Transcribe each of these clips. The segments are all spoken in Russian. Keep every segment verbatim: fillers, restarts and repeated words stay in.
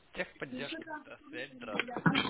Техподдержка, связь, здравствуйте.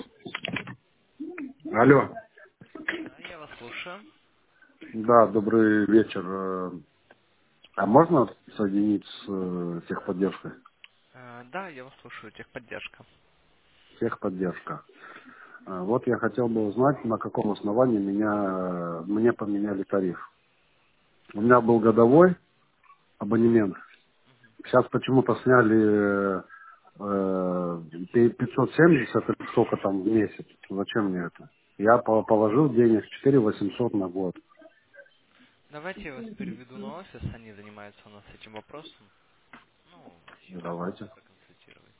Алло. Да, я вас слушаю. Да, добрый вечер. Э, А можно соединить с э, техподдержкой? Э, Да, я вас слушаю, техподдержка. Техподдержка. Э, Вот я хотел бы узнать, на каком основании меня, э, мне поменяли тариф. У меня был годовой абонемент. Сейчас почему-то сняли э, э, пятьсот семьдесят или сколько там в месяц. Зачем мне это? Я по- положил денег четыре восемьсот на год. Давайте я вас переведу на офис, они занимаются у нас этим вопросом. Ну, сейчас могу Давайте. проконсультировать.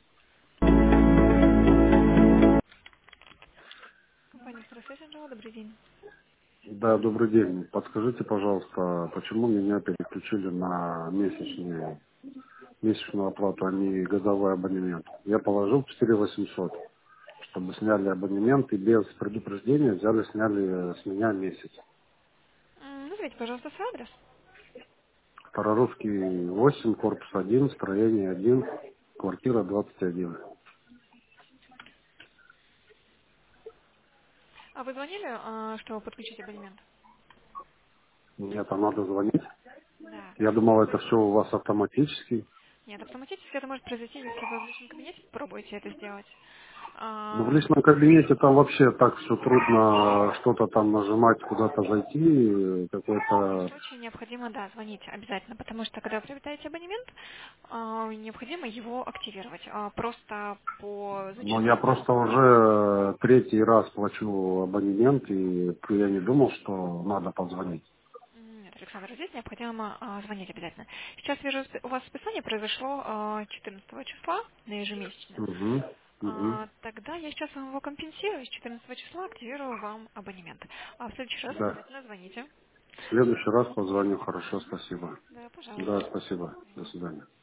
Компания «Второй Жила», добрый день. Да, добрый день. Подскажите, пожалуйста, почему меня переключили на месячные, месячную оплату, а не годовой абонемент? Я положил четыре восемьсот, чтобы сняли абонемент и без предупреждения взяли, сняли с меня месяц. М, Назовите, пожалуйста, свой адрес. Старорусский восемь, корпус один, строение один, квартира двадцать один. А вы звонили, а, что подключить абонемент? Мне там надо звонить. Да. Я думал, это все у вас автоматически. Нет, автоматически это может произойти, если вы в личном кабинете попробуете это сделать. Но в А, личном кабинете там вообще так все трудно, что-то там нажимать, куда-то зайти, В таком какой-то. случае необходимо, да, звонить обязательно, потому что когда вы приобретаете абонемент, а, необходимо его активировать. А, Просто по Но я зачастую просто уже третий раз плачу абонемент, и я не думал, что надо позвонить. м, нет, Александр, здесь необходимо а, звонить обязательно. Сейчас вижу, спи- у вас списание произошло а, четырнадцатого числа на ежемесячное. Угу, угу. А, тогда я сейчас вам его компенсирую, с четырнадцатого числа активирую вам абонемент. А в следующий раз Да. обязательно звоните. В следующий раз позвоню. Хорошо, спасибо. Да, Да, пожалуйста. спасибо. До свидания.